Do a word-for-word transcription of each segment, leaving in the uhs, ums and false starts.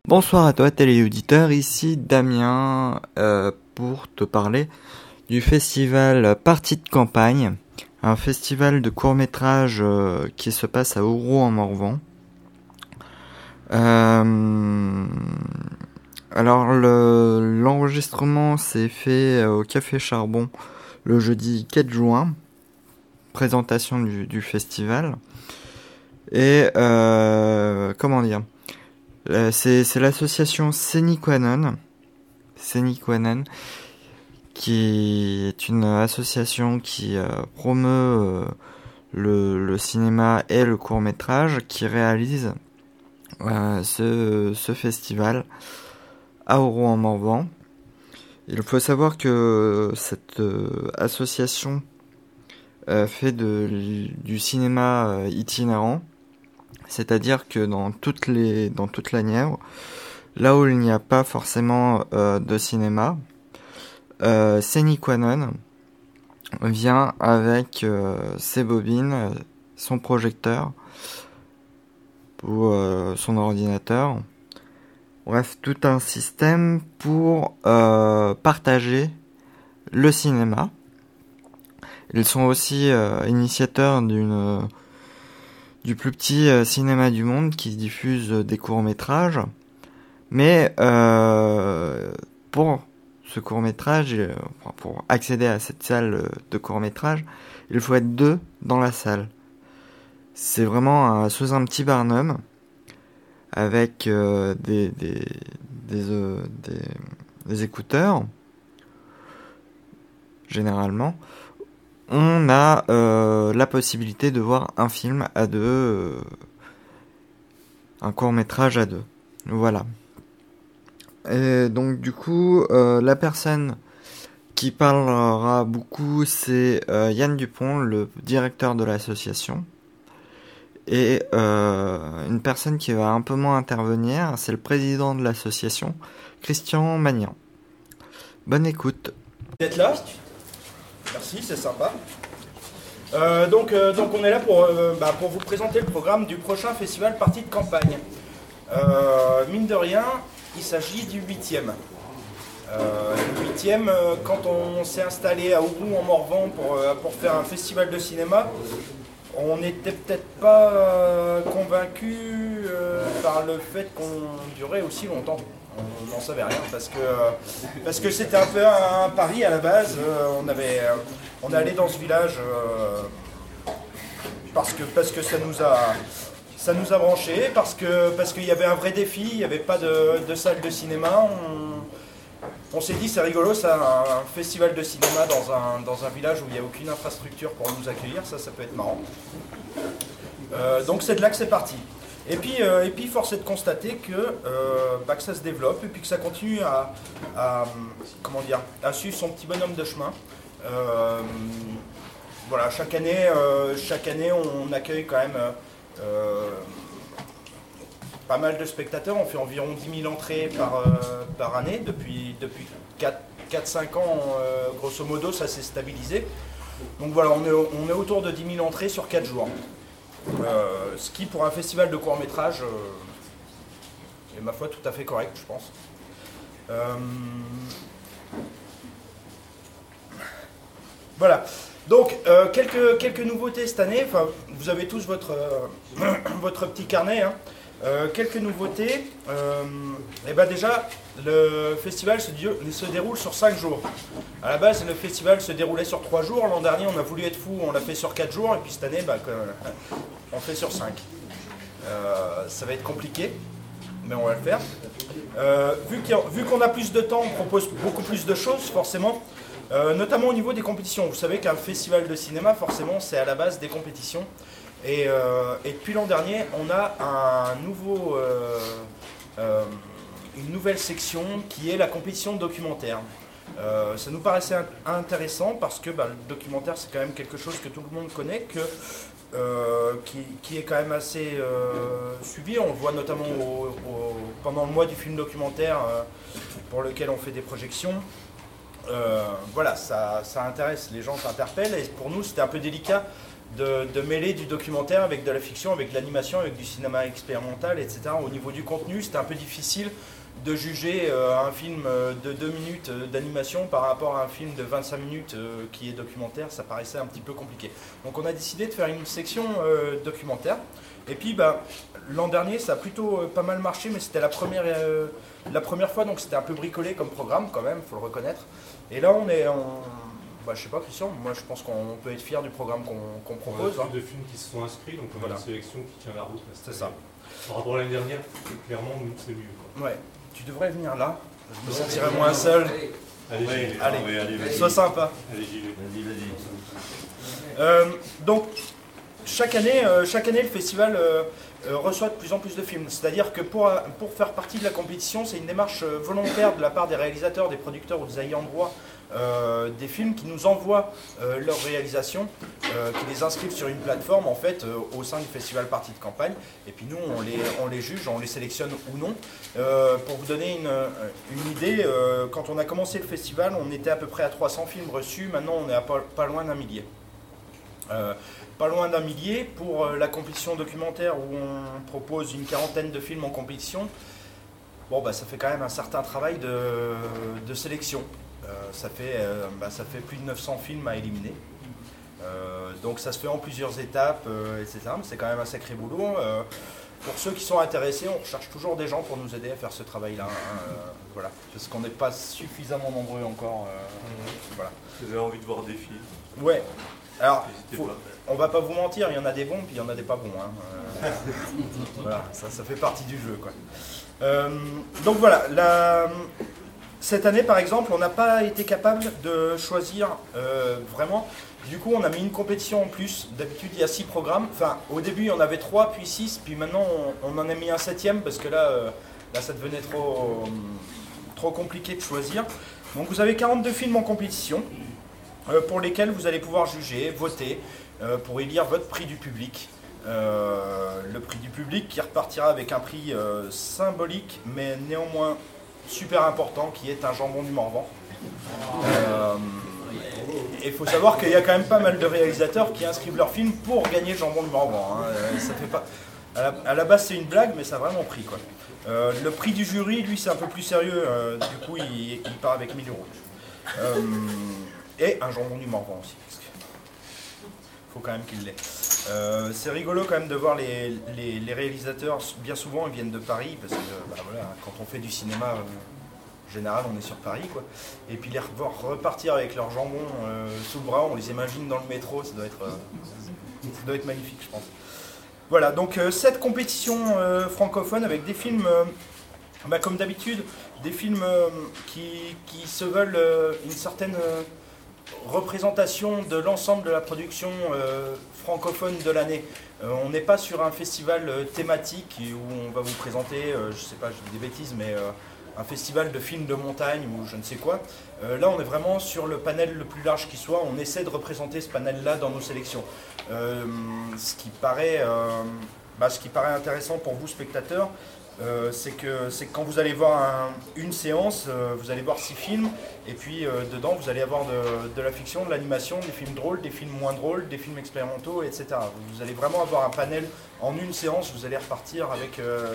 Bonsoir à toi téléauditeur, ici Damien euh, pour te parler du festival Partie de campagne, un festival de court-métrage euh, qui se passe à Auroux-en-Morvan. Euh, alors le, l'enregistrement s'est fait au Café Charbon le jeudi quatre juin, présentation du, du festival. Et euh, comment dire Euh, c'est, c'est l'association Séniquanon, Séniquanon, qui est une association qui euh, promeut euh, le, le cinéma et le court-métrage, qui réalise euh, ce, ce festival à Auroux-en-Morvan. Il faut savoir que cette euh, association euh, fait de, du cinéma euh, itinérant. C'est-à-dire que dans toutes les dans toute la Nièvre, là où il n'y a pas forcément euh, de cinéma, euh, Séniquanon vient avec euh, ses bobines, son projecteur ou euh, son ordinateur. Bref, tout un système pour euh, partager le cinéma. Ils sont aussi euh, initiateurs d'une du plus petit euh, cinéma du monde qui diffuse des courts-métrages. Mais euh, pour ce court-métrage, euh, pour accéder à cette salle de court-métrage, il faut être deux dans la salle. C'est vraiment un, sous un petit barnum avec euh, des, des, des, euh, des, des écouteurs, généralement. On a euh, la possibilité de voir un film à deux, euh, un court-métrage à deux. Voilà. Et donc du coup, euh, la personne qui parlera beaucoup, c'est euh, Yann Dupont, le directeur de l'association. Et euh, une personne qui va un peu moins intervenir, c'est le président de l'association, Christian Magnan. Bonne écoute. D'être là. Merci, c'est sympa. Euh, donc, euh, donc on est là pour, euh, bah, pour vous présenter le programme du prochain festival Partie de campagne. Euh, mine de rien, il s'agit du huitième. Euh, le huitième, euh, quand on s'est installé à Auroux-en-Morvan pour, euh, pour faire un festival de cinéma, on n'était peut-être pas euh, convaincu euh, par le fait qu'on durait aussi longtemps. On n'en savait rien parce que euh, parce que c'était un peu un, un pari à la base. Euh, on avait euh, on est allé dans ce village euh, parce que parce que ça nous a ça nous a branché, parce que parce qu'il y avait un vrai défi, il n'y avait pas de, de salle de cinéma. On, on s'est dit c'est rigolo, ça, un, un festival de cinéma dans un dans un village où il n'y a aucune infrastructure pour nous accueillir, ça ça peut être marrant. Euh, donc c'est de là que c'est parti. Et puis, euh, et puis force est de constater que, euh, bah, que ça se développe et puis que ça continue à, à, comment dire, à suivre son petit bonhomme de chemin. Euh, voilà, chaque année, euh, chaque année, on accueille quand même euh, pas mal de spectateurs. On fait environ dix mille entrées par, euh, par année. Depuis, depuis quatre cinq ans, euh, grosso modo, ça s'est stabilisé. Donc voilà, on est, on est autour de dix mille entrées sur quatre jours. Euh, ce qui pour un festival de court-métrage euh, est ma foi tout à fait correct, je pense. Euh, voilà. Donc euh, quelques, quelques nouveautés cette année. Enfin, vous avez tous votre, euh, votre petit carnet. Hein. Euh, quelques nouveautés. Euh, et ben déjà, le festival se, se déroule sur cinq jours. À la base, le festival se déroulait sur trois jours. L'an dernier, on a voulu être fou, on l'a fait sur quatre jours. Et puis cette année, bah, on fait sur cinq. Euh, ça va être compliqué, mais on va le faire. Euh, vu, qu'il y a, vu qu'on a plus de temps, on propose beaucoup plus de choses, forcément. Euh, notamment au niveau des compétitions. Vous savez qu'un festival de cinéma, forcément, c'est à la base des compétitions. Et, euh, et depuis l'an dernier, on a un nouveau, euh, euh, une nouvelle section qui est la compétition documentaire. Euh, ça nous paraissait intéressant parce que bah, le documentaire, c'est quand même quelque chose que tout le monde connaît, que, euh, qui, qui est quand même assez euh, suivi. On le voit notamment au, au, pendant le mois du film documentaire euh, pour lequel on fait des projections. Euh, voilà, ça, ça intéresse, les gens s'interpellent et pour nous c'était un peu délicat de, de mêler du documentaire avec de la fiction, avec de l'animation, avec du cinéma expérimental, et cetera. Au niveau du contenu, c'était un peu difficile de juger euh, un film de deux minutes euh, d'animation par rapport à un film de vingt-cinq minutes euh, qui est documentaire, ça paraissait un petit peu compliqué. Donc on a décidé de faire une section euh, documentaire. Et puis bah, l'an dernier, ça a plutôt euh, pas mal marché, mais c'était la première, euh, la première fois, donc c'était un peu bricolé comme programme quand même, il faut le reconnaître. Et là on est en... Bah, je sais pas Christian, moi je pense qu'on peut être fier du programme qu'on qu'on propose. On a plus de films qui se sont inscrits, donc on a voilà. une sélection qui tient la route. C'est ça. Par rapport à l'année dernière, clairement, c'est mieux. Quoi. Ouais. Tu devrais venir là, je me sentirais moins seul. Allez, allez, allez, allez, allez, allez sois sympa. Allez, j'y vais. Vas-y, vas-y. Euh, donc, chaque année, euh, chaque année, le festival euh, euh, reçoit de plus en plus de films. C'est-à-dire que pour, pour faire partie de la compétition, c'est une démarche volontaire de la part des réalisateurs, des producteurs ou des ayants droit euh, des films qui nous envoient euh, leurs réalisations, euh, qui les inscrivent sur une plateforme en fait euh, au sein du festival partie de campagne. Et puis nous, on les, on les juge, on les sélectionne ou non. Euh, pour vous donner une, une idée, euh, quand on a commencé le festival, on était à peu près à trois cents films reçus. Maintenant, on est à pas, pas loin d'un millier. Euh, pas loin d'un millier pour la compétition documentaire où on propose une quarantaine de films en compétition. Bon, bah, ça fait quand même un certain travail de, de sélection. Euh, ça, fait, euh, bah, ça fait plus de neuf cents films à éliminer. Euh, donc ça se fait en plusieurs étapes, euh, et cetera. Mais c'est quand même un sacré boulot. Euh, pour ceux qui sont intéressés, on recherche toujours des gens pour nous aider à faire ce travail-là. Hein, euh, voilà, parce qu'on n'est pas suffisamment nombreux encore. Euh, mmh. Voilà. Vous avez envie de voir des films? Ouais. Alors, faut, on va pas vous mentir, il y en a des bons, puis il y en a des pas bons. Hein. Euh, voilà, ça, ça fait partie du jeu, quoi. Euh, donc voilà, la, cette année, par exemple, on n'a pas été capable de choisir euh, vraiment. Du coup, on a mis une compétition en plus. D'habitude, il y a six programmes. Enfin, au début, il y en avait trois, puis six, puis maintenant, on, on en a mis un septième parce que là, euh, là ça devenait trop, euh, trop compliqué de choisir. Donc, vous avez quarante-deux films en compétition euh, pour lesquels vous allez pouvoir juger, voter euh, pour élire votre prix du public. Euh, le prix du public qui repartira avec un prix euh, symbolique, mais néanmoins super important, qui est un jambon du Morvan. Euh, Et il faut savoir qu'il y a quand même pas mal de réalisateurs qui inscrivent leurs films pour gagner le jambon du Morvan. Hein. Ça fait pas... à, la, à la base, c'est une blague, mais ça a vraiment pris, quoi. Euh, le prix du jury, lui, c'est un peu plus sérieux. Euh, du coup, il, il part avec mille euros. Euh, et un jambon du Morvan aussi. Il faut quand même qu'il l'ait. Euh, c'est rigolo quand même de voir les, les, les réalisateurs. Bien souvent, ils viennent de Paris, parce que bah, voilà, quand on fait du cinéma... Euh, En général, on est sur Paris, quoi. Et puis les revoir repartir avec leur jambon euh, sous le bras, on les imagine dans le métro, ça doit être, euh, ça doit être magnifique, je pense. Voilà, donc euh, cette compétition euh, francophone avec des films, euh, bah, comme d'habitude, des films euh, qui, qui se veulent euh, une certaine euh, représentation de l'ensemble de la production euh, francophone de l'année. Euh, on n'est pas sur un festival euh, thématique où on va vous présenter, euh, je sais pas, je dis des bêtises, mais... Euh, un festival de films de montagne ou je ne sais quoi. Euh, là, on est vraiment sur le panel le plus large qui soit. On essaie de représenter ce panel-là dans nos sélections. Euh, ce, qui paraît, euh, bah, ce qui paraît intéressant pour vous, spectateurs, euh, c'est que, c'est que quand vous allez voir un, une séance, euh, vous allez voir six films, et puis euh, dedans, vous allez avoir de, de la fiction, de l'animation, des films drôles, des films moins drôles, des films expérimentaux, et cetera. Vous allez vraiment avoir un panel en une séance, vous allez repartir avec... Euh,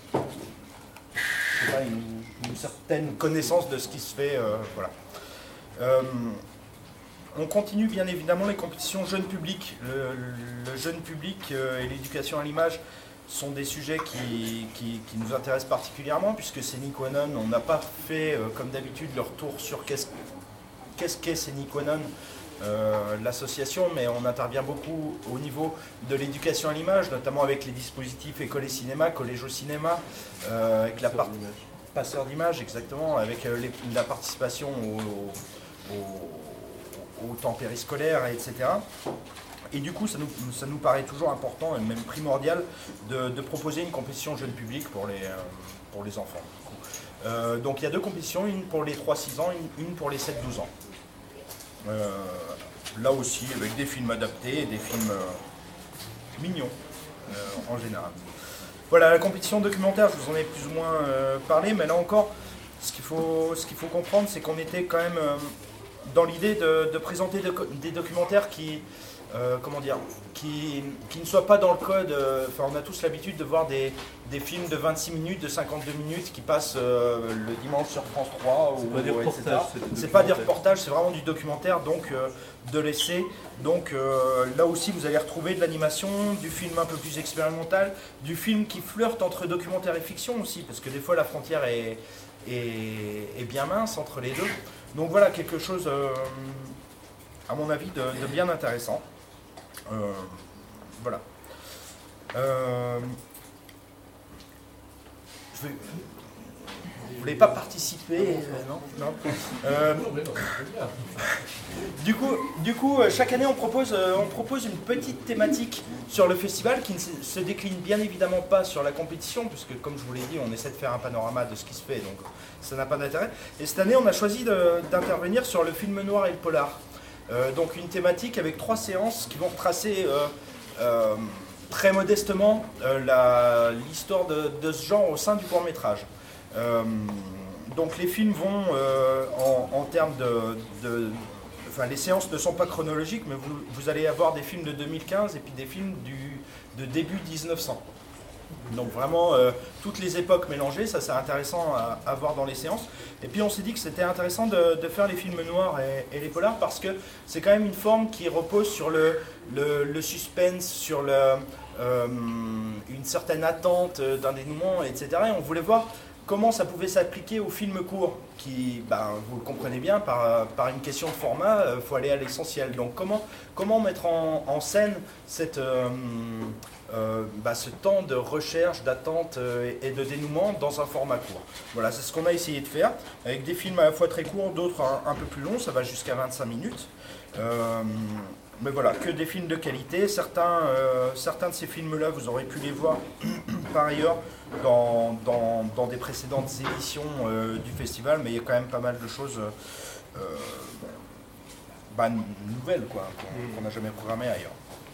Pas, une, une certaine connaissance de ce qui se fait. Euh, voilà. Euh, on continue bien évidemment les compétitions jeunes publics. Le, le jeune public euh, et l'éducation à l'image sont des sujets qui, qui, qui nous intéressent particulièrement, puisque sine qua non, on n'a pas fait euh, comme d'habitude le retour sur qu'est-ce qu'est-ce qu'est sine qua non Euh, l'association, mais on intervient beaucoup au niveau de l'éducation à l'image, notamment avec les dispositifs école et cinéma, collège au cinéma, euh, avec la part... passeur d'image, exactement, avec euh, les... la participation au, au... au temps périscolaire, et cetera. Et du coup, ça nous, ça nous paraît toujours important et même primordial de, de proposer une compétition jeune public pour les, euh, pour les enfants. Euh, donc il y a deux compétitions, une pour les trois six ans, une, une pour les sept douze ans. Euh, là aussi avec des films adaptés et des films euh, mignons euh, en général. Voilà, la compétition documentaire, je vous en ai plus ou moins euh, parlé, mais là encore, ce qu'il faut, ce qu'il faut comprendre, c'est qu'on était quand même euh, dans l'idée de, de présenter de, des documentaires qui, euh, comment dire, qui, qui ne soit pas dans le code. Enfin, euh, on a tous l'habitude de voir des, des films de vingt-six minutes, de cinquante-deux minutes qui passent euh, le dimanche sur France trois ou pas des reportages, c'est, c'est pas des reportages, c'est vraiment du documentaire, donc euh, de l'essai. Donc euh, là aussi, vous allez retrouver de l'animation, du film un peu plus expérimental, du film qui flirte entre documentaire et fiction aussi, parce que des fois la frontière est, est, est bien mince entre les deux. Donc voilà, quelque chose, euh, à mon avis, de, de bien intéressant. Euh, voilà. Euh, je vais... Vous voulez pas participer euh, Non, non. Euh, du coup, du coup, chaque année, on propose, euh, on propose une petite thématique sur le festival qui ne se, se décline bien évidemment pas sur la compétition, puisque, comme je vous l'ai dit, on essaie de faire un panorama de ce qui se fait, donc ça n'a pas d'intérêt. Et cette année, on a choisi de, d'intervenir sur le film noir et le polar. Euh, donc une thématique avec trois séances qui vont retracer euh, euh, très modestement euh, la, l'histoire de, de ce genre au sein du court-métrage. Euh, donc les films vont euh, en, en termes de, de... Enfin, les séances ne sont pas chronologiques, mais vous, vous allez avoir des films de deux mille quinze et puis des films du, de début dix-neuf cents. Donc vraiment euh, toutes les époques mélangées, ça c'est intéressant à, à voir dans les séances. Et puis on s'est dit que c'était intéressant de, de faire les films noirs et, et les polars parce que c'est quand même une forme qui repose sur le, le, le suspense, sur le, euh, une certaine attente d'un dénouement, et cetera. Et on voulait voir comment ça pouvait s'appliquer aux films courts, qui, ben, vous le comprenez bien, par, par une question de format, il euh, faut aller à l'essentiel. Donc comment, comment mettre en, en scène cette, euh, euh, bah, ce temps de recherche, d'attente euh, et de dénouement dans un format court. Voilà, c'est ce qu'on a essayé de faire, avec des films à la fois très courts, d'autres un, un peu plus longs, ça va jusqu'à vingt-cinq minutes. Euh, mais voilà, que des films de qualité. Certains, euh, certains de ces films-là, vous aurez pu les voir par ailleurs dans, dans, dans des précédentes éditions euh, du festival, mais il y a quand même pas mal de choses euh, bah, nouvelles quoi, qu'on n'a jamais programmées ailleurs.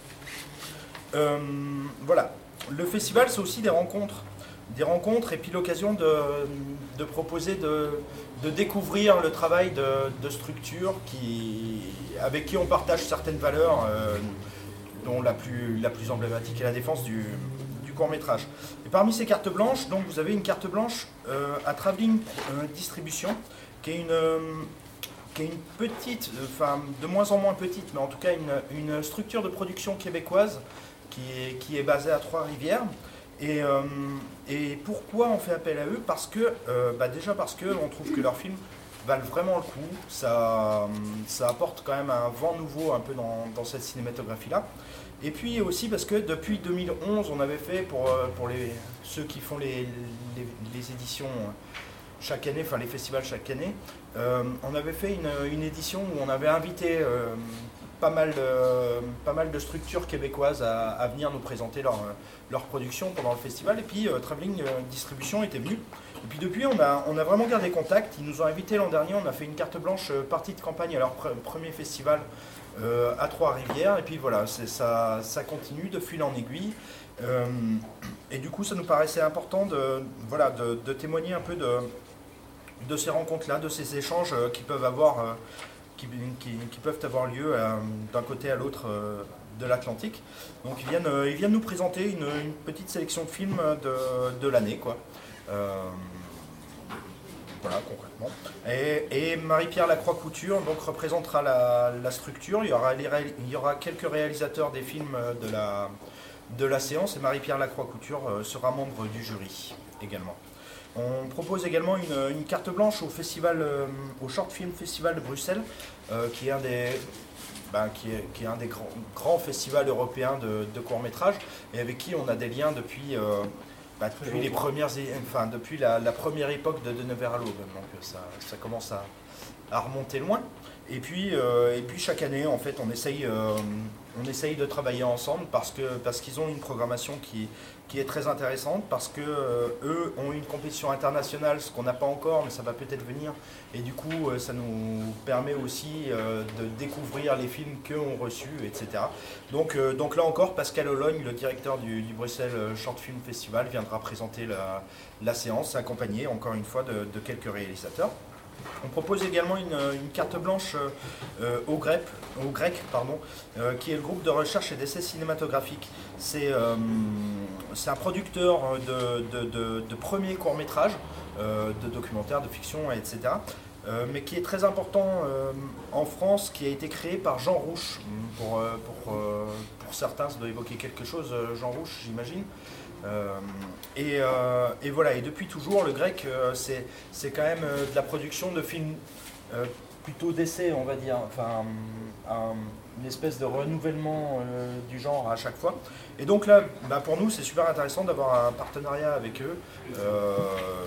Euh, voilà, le festival c'est aussi des rencontres. Des rencontres et puis l'occasion de, de proposer de, de découvrir le travail de, de structures qui, avec qui on partage certaines valeurs, euh, dont la plus, la plus emblématique est la défense du, du court-métrage. Et parmi ces cartes blanches, donc, vous avez une carte blanche euh, à Travelling euh, Distribution, qui est une, euh, qui est une petite, enfin de moins en moins petite, mais en tout cas une, une structure de production québécoise qui est, qui est basée à Trois-Rivières. Et, euh, et pourquoi on fait appel à eux? Parce que, euh, bah déjà parce qu'on trouve que leurs films valent vraiment le coup, ça, ça apporte quand même un vent nouveau un peu dans, dans cette cinématographie-là. Et puis aussi parce que depuis deux mille onze, on avait fait, pour, pour les, ceux qui font les, les, les éditions chaque année, enfin les festivals chaque année, euh, on avait fait une, une édition où on avait invité euh, pas mal, de, pas mal de structures québécoises à, à venir nous présenter leur, leur production pendant le festival. Et puis euh, Travelling Distribution était venu. Et puis depuis, on a, on a vraiment gardé contact. Ils nous ont invités l'an dernier. On a fait une carte blanche euh, partie de campagne à leur pre- premier festival euh, à Trois-Rivières. Et puis voilà, c'est, ça, ça continue de fil en aiguille. Euh, et du coup, ça nous paraissait important de, voilà, de, de témoigner un peu de, de ces rencontres-là, de ces échanges euh, qui peuvent avoir... Euh, Qui, qui, qui peuvent avoir lieu euh, d'un côté à l'autre euh, de l'Atlantique. Donc ils viennent, euh, ils viennent nous présenter une, une petite sélection de films de, de l'année, quoi. Euh, voilà, concrètement. Et, et Marie-Pierre Lacroix-Couture donc, représentera la, la structure. Il y, aura les, il y aura quelques réalisateurs des films de la, de la séance, et Marie-Pierre Lacroix-Couture euh, sera membre du jury également. On propose également une, une carte blanche au festival, euh, au Short Film Festival de Bruxelles, euh, qui est un des, ben, qui est, qui est un des grands, grands festivals européens de, de court-métrage, et avec qui on a des liens depuis, euh, ben, depuis les premières, enfin depuis la, la première époque de De Nevers à l'aube. Donc ça, ça commence à, à remonter loin. Et puis, euh, et puis chaque année, en fait, on essaye, euh, on essaye de travailler ensemble parce que parce qu'ils ont une programmation qui qui est très intéressante, parce que euh, eux ont une compétition internationale, ce qu'on n'a pas encore, mais ça va peut-être venir. Et du coup, euh, ça nous permet aussi euh, de découvrir les films qu'eux ont reçus, et cetera. Donc, euh, donc là encore, Pascal Ologne, le directeur du, du Bruxelles Short Film Festival, viendra présenter la, la séance, accompagné encore une fois de, de quelques réalisateurs. On propose également une, une carte blanche euh, au, grec, au grec, pardon, euh, qui est le groupe de recherche et d'essais cinématographiques. C'est euh, un producteur de, de, de, de premiers courts-métrages, euh, de documentaires, de fiction, et cetera. Euh, mais qui est très important euh, en France, qui a été créé par Jean Rouch. Pour, euh, pour, euh, pour certains, ça doit évoquer quelque chose, euh, Jean Rouch, j'imagine. Euh, et, euh, et voilà, et depuis toujours, le grec, euh, c'est quand même euh, de la production de films euh, plutôt d'essai, on va dire, enfin, un, une espèce de renouvellement euh, du genre à chaque fois. Et donc là, bah pour nous, c'est super intéressant d'avoir un partenariat avec eux, euh,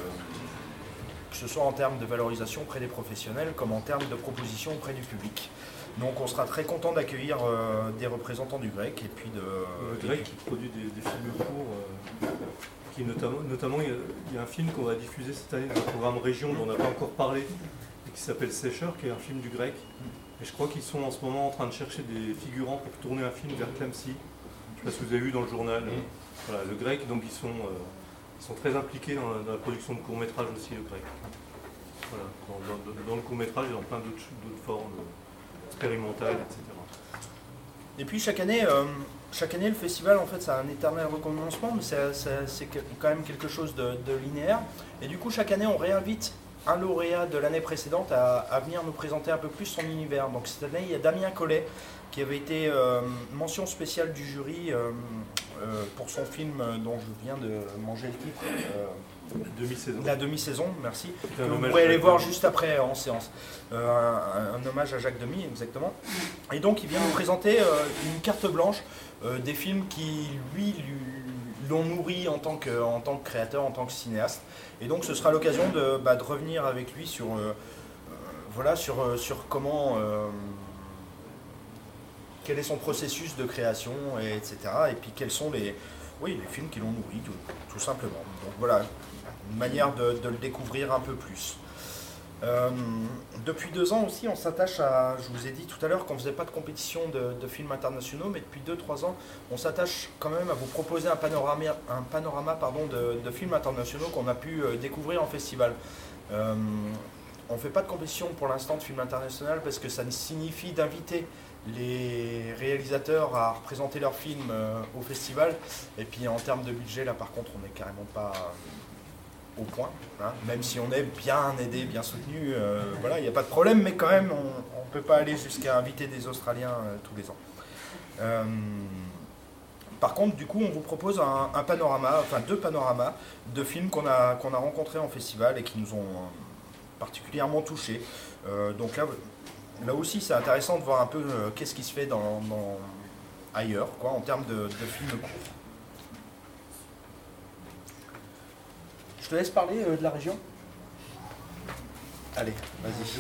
que ce soit en termes de valorisation auprès des professionnels, comme en termes de proposition auprès du public. Donc on sera très content d'accueillir euh, des représentants du grec et puis de... Le grec qui produit des, des films courts, euh, qui notamment, notamment il, y a, il y a un film qu'on va diffuser cette année dans le programme Région dont on n'a pas encore parlé, et qui s'appelle Sécheur, qui est un film du grec. Et je crois qu'ils sont en ce moment en train de chercher des figurants pour tourner un film vers Clamecy. Je ne sais pas si vous avez vu dans le journal. Voilà, le grec, donc ils sont, euh, ils sont très impliqués dans la, dans la production de courts-métrages aussi, le grec. Voilà, dans, dans, dans le court-métrage et dans plein d'autres formes. Expérimental, et cetera. Et puis chaque année, euh, chaque année, le festival, en fait, ça a un éternel recommencement, mais c'est quand même quelque chose de, de linéaire. Et du coup, chaque année, on réinvite un lauréat de l'année précédente à, à venir nous présenter un peu plus son univers. Donc cette année, il y a Damien Collet, qui avait été euh, mention spéciale du jury euh, euh, pour son film dont je viens de manger le titre. Euh, Demi-saison. La demi-saison, merci. Que vous pourrez aller voir juste après en séance. Euh, un, un hommage à Jacques Demy, exactement. Et donc, il vient nous présenter euh, une carte blanche euh, des films qui, lui, l'ont nourri en tant, que, en tant que créateur, en tant que cinéaste. Et donc, ce sera l'occasion de, bah, de revenir avec lui sur, euh, euh, voilà, sur, euh, sur comment... Euh, quel est son processus de création, et, etc. Et puis, quels sont les, oui, les films qui l'ont nourri, tout, tout simplement. Donc, voilà. Une manière de, de le découvrir un peu plus. Euh, depuis deux ans aussi, on s'attache à, je vous ai dit tout à l'heure qu'on ne faisait pas de compétition de, de films internationaux, mais depuis deux trois ans, on s'attache quand même à vous proposer un panorama, un panorama pardon, de, de films internationaux qu'on a pu euh, découvrir en festival. Euh, on ne fait pas de compétition pour l'instant de films internationaux parce que ça signifie d'inviter les réalisateurs à représenter leurs films euh, au festival. Et puis en termes de budget, là par contre, on n'est carrément pas... au point, hein, même si on est bien aidé, bien soutenu, euh, voilà, il n'y a pas de problème, mais quand même, on ne peut pas aller jusqu'à inviter des Australiens euh, tous les ans. Euh, par contre, du coup, on vous propose un, un panorama, enfin deux panoramas de films qu'on a, qu'on a rencontrés en festival et qui nous ont particulièrement touchés. Euh, donc là, là aussi, c'est intéressant de voir un peu euh, qu'est-ce qui se fait dans, dans, ailleurs, quoi, en termes de, de films courts. Je te laisse parler euh, de la région. Allez, vas-y.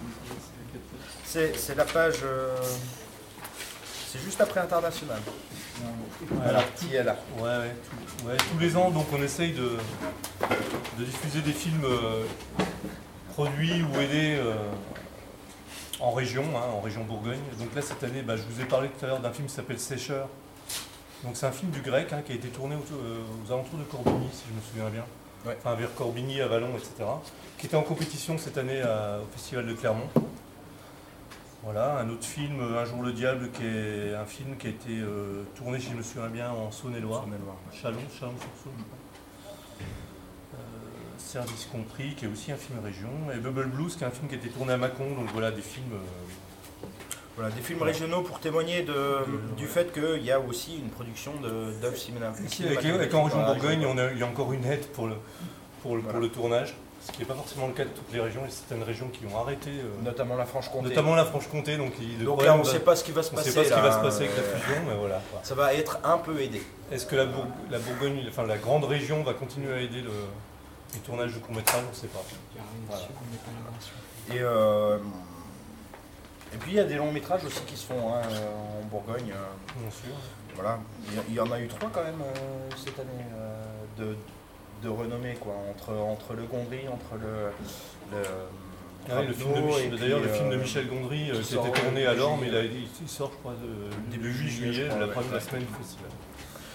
C'est la page... Euh, c'est juste après International. Alors, qui est là. Ouais, ouais, tout, ouais, tous les ans, donc on essaye de, de diffuser des films euh, produits ou aidés euh, en région, hein, en région Bourgogne. Donc là, cette année, bah, je vous ai parlé tout à l'heure d'un film qui s'appelle Sécheur. Donc c'est un film du grec hein, qui a été tourné aux, euh, aux alentours de Corbigny, si je me souviens bien. Ouais. Enfin, vers Corbigny, Avalon, et cetera. Qui était en compétition cette année à, au Festival de Clermont. Voilà, un autre film, Un jour le diable, qui est un film qui a été euh, tourné, si je me souviens bien, en Saône-et-Loire. Chalon, Chalon-sur-Saône, je crois. Euh, Service compris, qui est aussi un film région. Et Bubble Blues, qui est un film qui a été tourné à Mâcon. Donc voilà, des films... Euh, Voilà, des films régionaux pour témoigner de, euh, du ouais. fait qu'il y a aussi une production d'œuvres cinématographiques. Ici, avec, avec en région Bourgogne, on a, il y a encore une aide pour le, pour le, voilà. pour le tournage, ce qui n'est pas forcément le cas de toutes les régions. Il y a certaines régions qui ont arrêté. Euh, notamment la Franche-Comté. Notamment la Franche-Comté. Donc, il, donc là, on ne sait pas ce qui va se on passer. On ne sait pas ce qui là, va se passer avec euh, la fusion, mais voilà. Ça va être un peu aidé. Est-ce que la, Bourg la Bourgogne, enfin la grande région va continuer à aider le, le tournage de court-métrage? On ne sait pas. Voilà. Et... Euh, Et puis il y a des longs métrages aussi qui se font hein, en Bourgogne. Euh, Bien sûr. Voilà, il y, y en a eu trois quand même euh, cette année euh, de, de renommée quoi, entre, entre le Gondry, entre le. le ah oui, le film de Michel, d'ailleurs le film de Michel Gondry euh, qui, qui était tourné à Lorme, il, il sort je crois de, début juillet, de la première semaine du festival.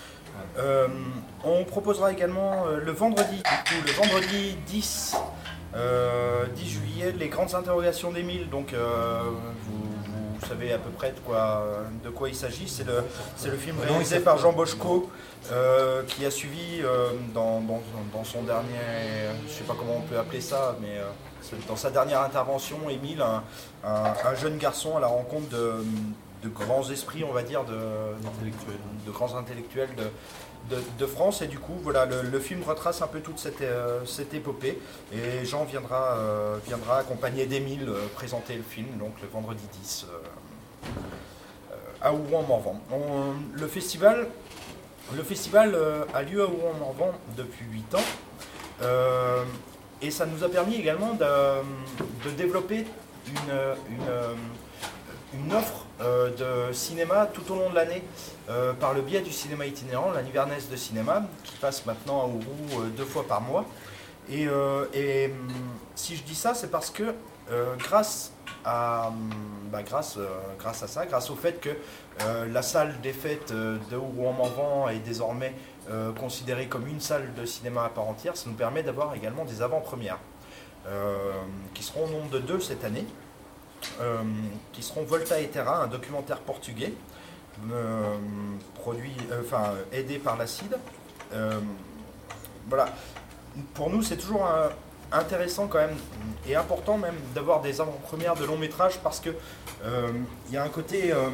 Euh, on proposera également euh, le vendredi, du coup, le vendredi dix Euh, dix juillet, les grandes interrogations d'Émile. Donc, euh, vous, vous savez à peu près de quoi, de quoi il s'agit. C'est le, c'est le film réalisé par Jean Bochco, euh, qui a suivi euh, dans, dans, dans son dernier, je ne sais pas comment on peut appeler ça, mais euh, dans sa dernière intervention, Émile, un, un, un jeune garçon à la rencontre de, de grands esprits, on va dire, de, de, de grands intellectuels de, De, de France, et du coup voilà, le, le film retrace un peu toute cette, euh, cette épopée, et Jean viendra, euh, viendra accompagné d'Émile euh, présenter le film donc le vendredi dix euh, euh, à Ourouen-Morvan. Le festival, le festival euh, a lieu à Ourouen-Morvan depuis huit ans, euh, et ça nous a permis également de, de développer une, une, une offre euh, de cinéma tout au long de l'année, euh, par le biais du cinéma itinérant, la Nivernais de cinéma, qui passe maintenant à Ouroux euh, deux fois par mois. Et, euh, et si je dis ça, c'est parce que euh, grâce, à, bah, grâce, euh, grâce à ça, grâce au fait que euh, la salle des fêtes de Ourouen-Morvan est désormais euh, considérée comme une salle de cinéma à part entière, ça nous permet d'avoir également des avant-premières, euh, qui seront au nombre de deux cette année. Euh, qui seront Volta et Terra, un documentaire portugais, euh, produit, euh, enfin aidé par l'Acide. Euh, voilà. Pour nous, c'est toujours un, intéressant quand même et important même d'avoir des avant-premières de long métrage, parce que euh, il y a un côté euh,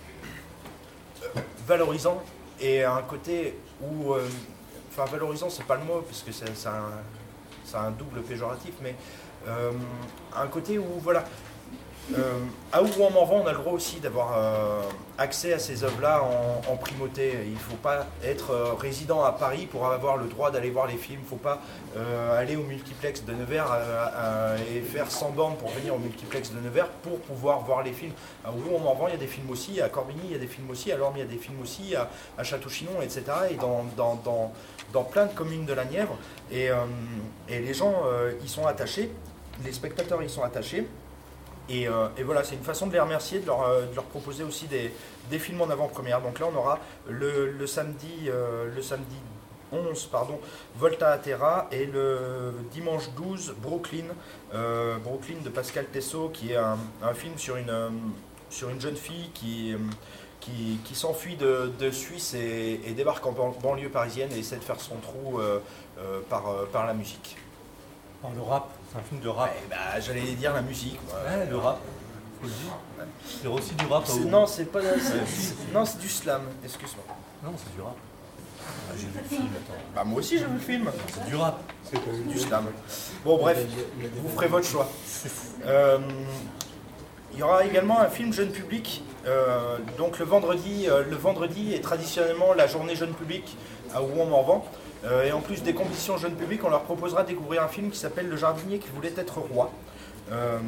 valorisant et un côté où, euh, enfin valorisant, c'est pas le mot parce que c'est, c'est, un, c'est un double péjoratif, mais euh, un côté où voilà. Euh, à Ourouen-Morvan, on a le droit aussi d'avoir euh, accès à ces œuvres-là en, en primauté. Il ne faut pas être euh, résident à Paris pour avoir le droit d'aller voir les films. Il ne faut pas euh, aller au multiplex de Nevers euh, euh, et faire cent bornes pour venir au multiplex de Nevers pour pouvoir voir les films. À Ourouen-Morvan, il y a des films aussi, à Corbigny, il y a des films aussi, à Lorme, il y a des films aussi, à, à Château-Chinon, et cetera. Et dans, dans, dans, dans plein de communes de la Nièvre. Et, euh, et les gens euh, y sont attachés, les spectateurs y sont attachés. Et, euh, et voilà, c'est une façon de les remercier, de leur, euh, de leur proposer aussi des, des films en avant-première. Donc là, on aura le, le, samedi, euh, le samedi onze, pardon, Volta à Terra, et le dimanche douze, Brooklyn, euh, Brooklyn de Pascal Tessot, qui est un, un film sur une, euh, sur une jeune fille qui, euh, qui, qui s'enfuit de, de Suisse et, et débarque en banlieue parisienne et essaie de faire son trou euh, euh, par, euh, par la musique. Par le rap, c'est un film de rap. Ouais, bah, j'allais dire la musique. Ouais, le rap, faut le dire. Il y aura aussi du rap. C'est, non, c'est pas. C'est, c'est, non, c'est du slam, excuse-moi. Non, c'est du rap. Ah, j'ai vu le film, attends. Bah, moi aussi, j'ai vu le film. C'est du rap. C'est du slam. Bon, bref, vous ferez votre choix. Euh, il y aura également un film jeune public. Euh, donc, le vendredi, euh, le vendredi est traditionnellement la journée jeune public à Ourouen-Morvan. Euh, et en plus des compétitions jeunes publics, on leur proposera de découvrir un film qui s'appelle Le jardinier qui voulait être roi. Euh,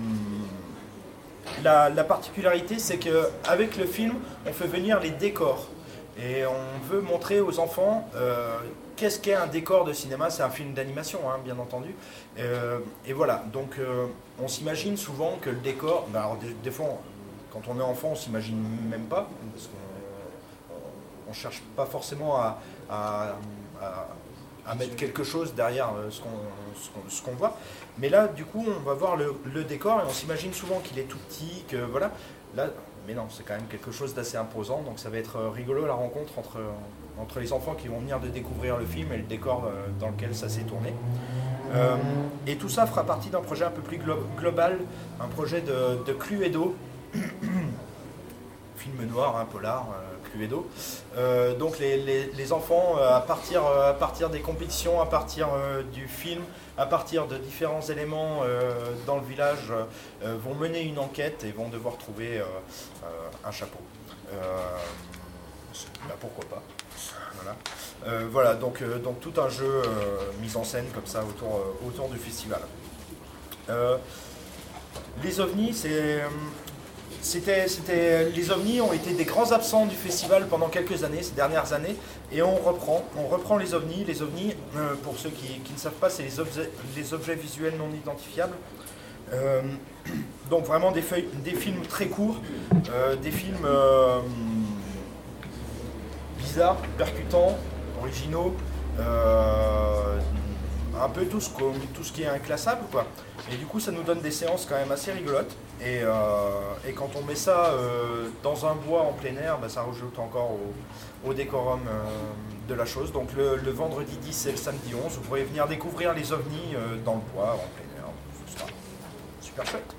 la, la particularité, c'est qu'avec le film, on fait venir les décors. Et on veut montrer aux enfants euh, qu'est-ce qu'est un décor de cinéma. C'est un film d'animation, hein, bien entendu. Euh, et voilà, donc euh, on s'imagine souvent que le décor... Ben alors des, des fois, quand on est enfant, on s'imagine même pas, parce qu'on ne cherche pas forcément à... à À, à mettre quelque chose derrière ce qu'on, ce qu'on, ce qu'on voit. Mais là, du coup, on va voir le, le décor et on s'imagine souvent qu'il est tout petit, que voilà. Là, mais non, c'est quand même quelque chose d'assez imposant. Donc ça va être rigolo la rencontre entre, entre les enfants qui vont venir de découvrir le film et le décor dans lequel ça s'est tourné. Euh, et tout ça fera partie d'un projet un peu plus glo- global, un projet de, de Cluedo. Film noir, hein, polar, euh, Cluedo. Euh, donc les, les, les enfants, euh, à, partir, euh, à partir des compétitions, à partir euh, du film, à partir de différents éléments euh, dans le village, euh, vont mener une enquête et vont devoir trouver euh, euh, un chapeau. Euh, bah, pourquoi pas. Voilà, euh, voilà donc, euh, donc tout un jeu euh, mis en scène comme ça autour, euh, autour du festival. Euh, les ovnis, c'est... C'était, c'était, les ovnis ont été des grands absents du festival pendant quelques années, ces dernières années, et on reprend, on reprend les ovnis. Les ovnis, euh, pour ceux qui, qui ne savent pas, c'est les objets, les objets visuels non identifiables. Euh, donc vraiment des, feuilles, des films très courts, euh, des films euh, bizarres, percutants, originaux, euh, un peu tout ce, tout ce qui est inclassable, quoi. Et du coup, ça nous donne des séances quand même assez rigolotes. Et, euh, et quand on met ça euh, dans un bois en plein air, bah, ça rajoute encore au, au décorum euh, de la chose. Donc le, le vendredi dix et le samedi onze, vous pourrez venir découvrir les ovnis euh, dans le bois en plein air. Ce sera super chouette.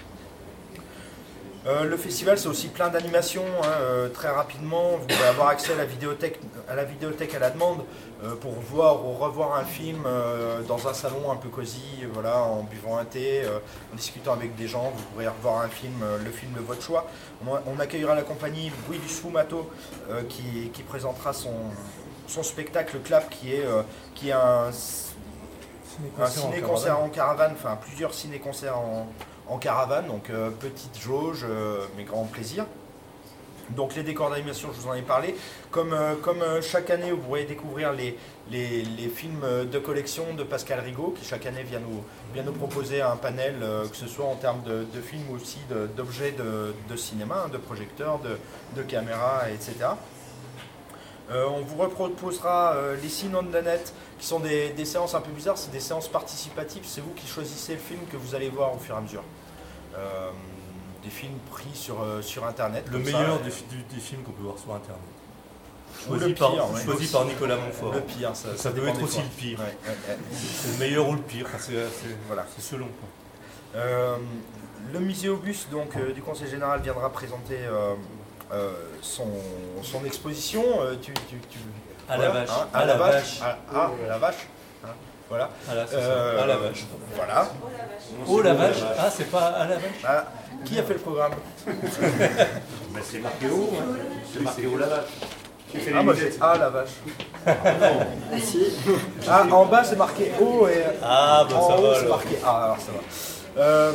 Euh, le festival, c'est aussi plein d'animations, hein, euh, très rapidement. Vous pouvez avoir accès à la vidéothèque à la, vidéothèque à la demande euh, pour voir ou revoir un film euh, dans un salon un peu cosy, voilà, en buvant un thé, euh, en discutant avec des gens. Vous pourrez revoir un film, euh, le film de votre choix. On, on accueillera la compagnie Bruit du Sfumato euh, qui, qui présentera son, son spectacle Clap, qui est, euh, qui est un, un ciné-concert en caravane, enfin plusieurs ciné-concerts en en caravane, donc euh, petite jauge, euh, mais grand plaisir. Donc les décors d'animation, je vous en ai parlé. Comme, euh, comme euh, chaque année, vous pourrez découvrir les, les, les films de collection de Pascal Rigaud, qui chaque année vient nous, vient nous proposer un panel, euh, que ce soit en termes de, de films ou aussi d'objets de, de, de cinéma, hein, de projecteurs, de, de caméras, et cetera. Euh, on vous reproposera euh, les Cine on the Net, qui sont des, des séances un peu bizarres, c'est des séances participatives, c'est vous qui choisissez le film que vous allez voir au fur et à mesure. Euh, des films pris sur, euh, sur Internet. Le meilleur ça, des, du, des films qu'on peut voir sur Internet. Choisi, pire, par, ouais, choisi par Nicolas Montfort. Le pire, ça, ça, ça peut être aussi fois. le pire. Ouais, ouais, ouais. C'est le meilleur ou le pire, enfin, c'est voilà. selon. Quoi. Euh, le musée Auguste donc, euh, du Conseil Général viendra présenter euh, euh, son, son exposition. Euh, tu, tu, tu, à, voilà, la vache. Hein, à, à la la vache. vache. À, à la vache. Hein, voilà. À la, euh, à la vache. Voilà. Oh la vache. Ah, c'est pas à la vache. Ah, qui a fait le programme? Ben, c'est marqué haut. Hein. C'est marqué haut la vache. Ah, moi j'ai A la vache. Non. Ah, en bas c'est marqué O et ah, bah, en ça haut va, c'est marqué A, alors ça va. Euh,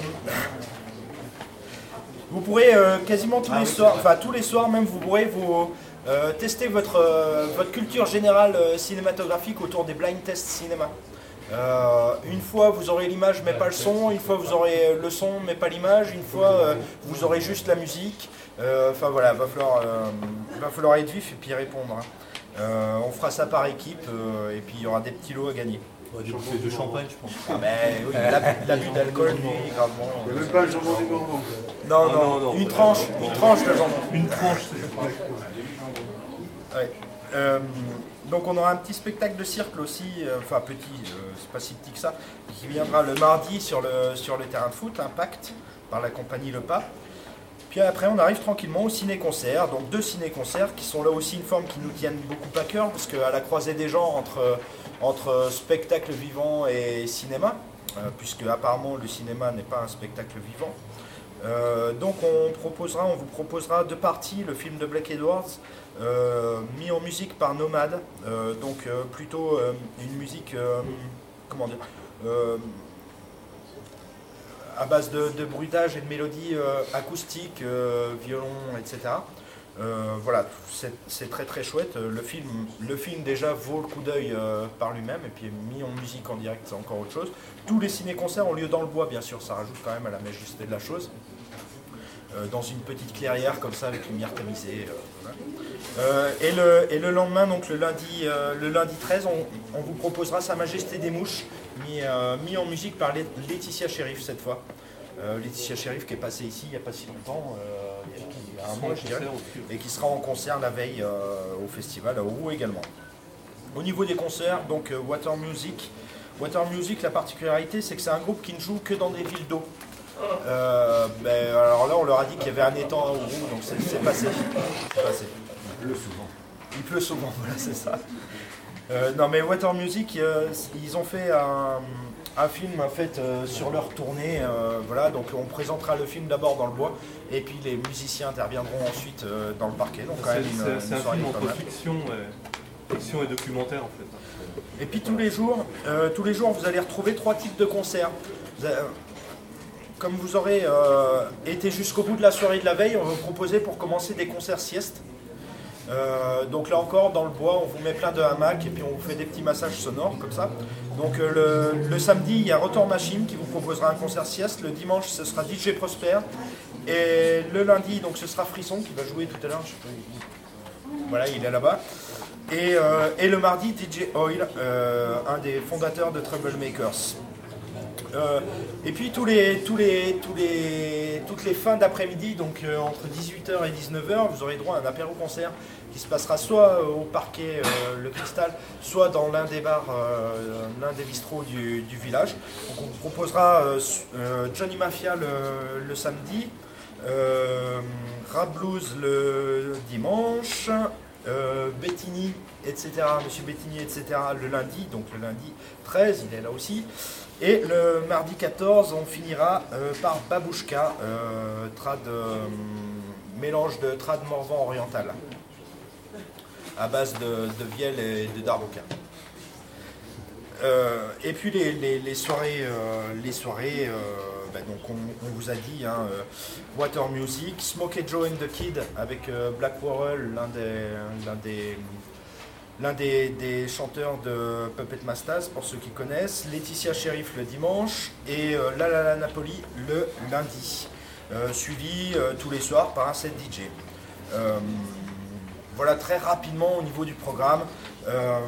vous pourrez euh, quasiment tous ah, les oui, soirs, enfin tous les soirs même, vous pourrez vous euh, tester votre, euh, votre culture générale euh, cinématographique autour des blind tests cinéma. Euh, une fois vous aurez l'image mais pas le son, une fois vous aurez le son mais pas l'image, une fois euh, vous aurez juste la musique. Enfin euh, voilà, va falloir, euh, va falloir être vif et puis répondre. Hein. Euh, on fera ça par équipe euh, et puis il y aura des petits lots à gagner. Ouais, des bouteilles de champagne, je pense. Ah mais oui, l'abus d'alcool, lui, gravement. Il n'y a même pas un jambon du Morvan. Non, non, non, non, une tranche, une tranche de jambon. Une tranche, c'est ouais. euh, Donc on aura un petit spectacle de cirque aussi, euh, enfin petit, euh, c'est pas si petit que ça, qui viendra le mardi sur le, sur le terrain de foot, Impact, par la compagnie Le Pas. Puis après on arrive tranquillement au ciné-concert, donc deux ciné-concerts qui sont là aussi une forme qui nous tiennent beaucoup à cœur, parce qu'à la croisée des genres entre, entre spectacle vivant et cinéma, euh, puisque apparemment le cinéma n'est pas un spectacle vivant. Euh, donc on, proposera, on vous proposera deux parties, le film de Blake Edwards, euh, mis en musique par Nomade, euh, donc euh, plutôt euh, une musique, euh, comment dire, euh, à base de, de bruitage et de mélodies euh, acoustiques, euh, violon, et cetera. Euh, voilà, c'est très très chouette. Le film, le film déjà vaut le coup d'œil euh, par lui-même, et puis mis en musique en direct, c'est encore autre chose. Tous les ciné-concerts ont lieu dans le bois, bien sûr, ça rajoute quand même à la majesté de la chose. Euh, dans une petite clairière comme ça, avec lumière tamisée. Euh, voilà. euh, et, le, et le lendemain, donc le lundi, euh, le lundi treize, on, on vous proposera Sa Majesté des Mouches, mis, euh, mis en musique par Laetitia Sheriff cette fois. Euh, Laetitia Sheriff qui est passée ici il n'y a pas si longtemps, euh, il y a un mois je dirais, et qui sera en concert la veille euh, au festival à Rouen également. Au niveau des concerts, donc euh, Water Music. Water Music, la particularité c'est que c'est un groupe qui ne joue que dans des villes d'eau. Euh, ben, alors là on leur a dit qu'il y avait un étang à Rouen, donc c'est passé. passé. Il pleut souvent. Il pleut souvent, voilà c'est ça. Euh, non mais Water Music, euh, ils ont fait un, un film en fait euh, sur leur tournée, euh, voilà, donc on présentera le film d'abord dans le bois et puis les musiciens interviendront ensuite euh, dans le parquet. Donc c'est un film entre fiction et, fiction et documentaire en fait. Et puis tous les jours, euh, tous les jours vous allez retrouver trois types de concerts. Vous avez, comme vous aurez euh, été jusqu'au bout de la soirée de la veille, on va vous proposer pour commencer des concerts siestes. Euh, donc là encore dans le bois on vous met plein de hamacs et puis on vous fait des petits massages sonores comme ça. Donc euh, le, le samedi il y a Retour Machine qui vous proposera un concert sieste, le dimanche ce sera D J Prosper et le lundi donc ce sera Frisson qui va jouer tout à l'heure, voilà il est là-bas. Et, euh, et le mardi, D J Oil, euh, un des fondateurs de Troublemakers. Euh, et puis tous les, tous les, tous les, toutes les fins d'après-midi, donc euh, entre dix-huit heures et dix-neuf heures, vous aurez droit à un apéro-concert qui se passera soit au parquet euh, Le Cristal, soit dans l'un des bars, euh, l'un des bistrots du, du village. Donc on vous proposera euh, euh, Johnny Mafia le, le samedi, euh, Rap Blues le dimanche, euh, Bettini, et cetera, Monsieur Bettini, et cetera le lundi, donc le lundi treize, il est là aussi. Et le mardi quatorze, on finira euh, par Babouchka, euh, trad, euh, mélange de trad morvan oriental, à base de, de vielle et de darboka. Euh, et puis les, les, les soirées, euh, les soirées euh, bah donc on, on vous a dit, hein, euh, Water Music, Smokey Joe and the Kid avec euh, Black Worrell, l'un des... L'un des L'un des, des chanteurs de Puppet Mastaz, pour ceux qui connaissent, Laetitia Sheriff le dimanche et euh, La La La Napoli le lundi, euh, suivi euh, tous les soirs par un set D J. Euh, voilà très rapidement au niveau du programme. Euh,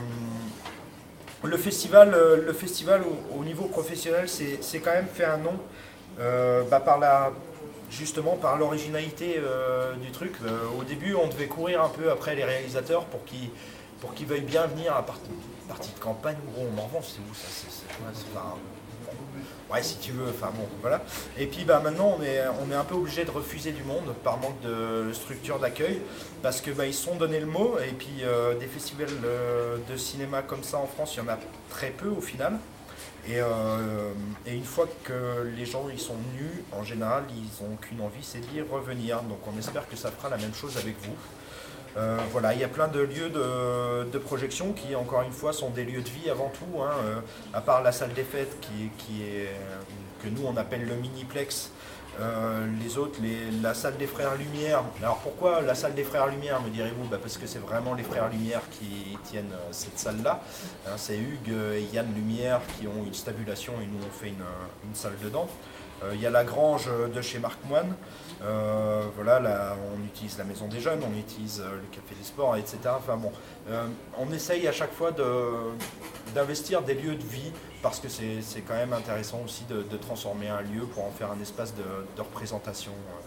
le festival, le festival au, au niveau professionnel, c'est quand même fait un nom euh, bah, par la... justement par l'originalité euh, du truc. Euh, au début, on devait courir un peu après les réalisateurs pour qu'ils pour qu'ils veuillent bien venir à partie, partie de campagne. Bon, Morvan, c'est où ça? C'est pas... Ouais, si tu veux, enfin bon, voilà. Et puis bah, maintenant, on est, on est un peu obligé de refuser du monde par manque de structure d'accueil, parce que bah, ils se sont donné le mot, et puis euh, des festivals euh, de cinéma comme ça en France, il y en a très peu au final. Et, euh, et une fois que les gens ils sont venus, en général, ils n'ont qu'une envie, c'est d'y revenir. Donc on espère que ça fera la même chose avec vous. Euh, voilà, il y a plein de lieux de, de projection qui, encore une fois, sont des lieux de vie avant tout, hein, euh, à part la salle des fêtes qui, qui est, que nous on appelle le Miniplex. Euh, les autres, les, la salle des Frères Lumière. Alors pourquoi la salle des Frères Lumière, me direz-vous? Bah parce que c'est vraiment les Frères Lumière qui tiennent euh, cette salle-là. Hein, c'est Hugues et Yann Lumière qui ont une stabulation et nous on fait une, une salle dedans. Il euh, y a la grange de chez Marc Moine. Euh, voilà, là, on utilise la maison des jeunes, on utilise euh, le café des sports, et cetera. Enfin bon, euh, on essaye à chaque fois d'investir de, des lieux de vie parce que c'est quand même intéressant aussi de, de transformer un lieu pour en faire un espace de, de représentation. Euh,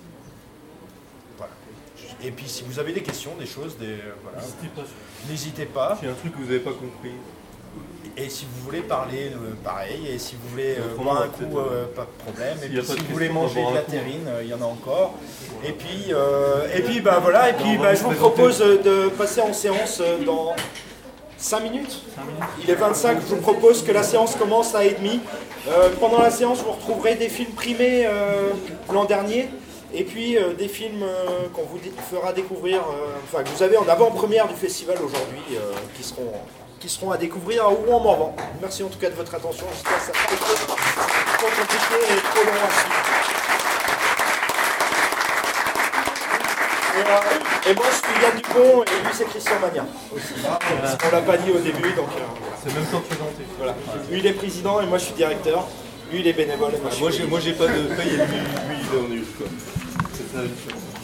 voilà. Et puis si vous avez des questions, des choses, des voilà, n'hésitez pas. pas. S'il y a un truc que vous n'avez pas compris. Et si vous voulez parler, euh, pareil. Et si vous voulez euh, boire un coup, euh, pas de problème. Et puis si vous voulez manger de la terrine, il y en a encore. Et puis, euh, et puis bah, voilà. Et puis bah, je vous propose de passer en séance dans cinq minutes. Il est vingt-cinq. Je vous propose que la séance commence à et demi. Euh, pendant la séance, vous retrouverez des films primés euh, l'an dernier. Et puis euh, des films euh, qu'on vous fera découvrir, euh, enfin que vous avez en avant-première du festival aujourd'hui, euh, qui seront... qui seront à découvrir ou en Morvan. Merci en tout cas de votre attention. J'espère que ça n'a pas été trop compliqué et trop long à suivre. Et, euh, et moi je suis Yann Dupont et lui c'est Christian Magnin aussi. Parce qu'on l'a pas dit au début, donc euh, c'est même temps de présenter. Voilà. Lui il est président et moi je suis directeur. Lui il est bénévole et moi je suis. Moi j'ai pas de paye et lui, lui il est en U. C'est ça la différence.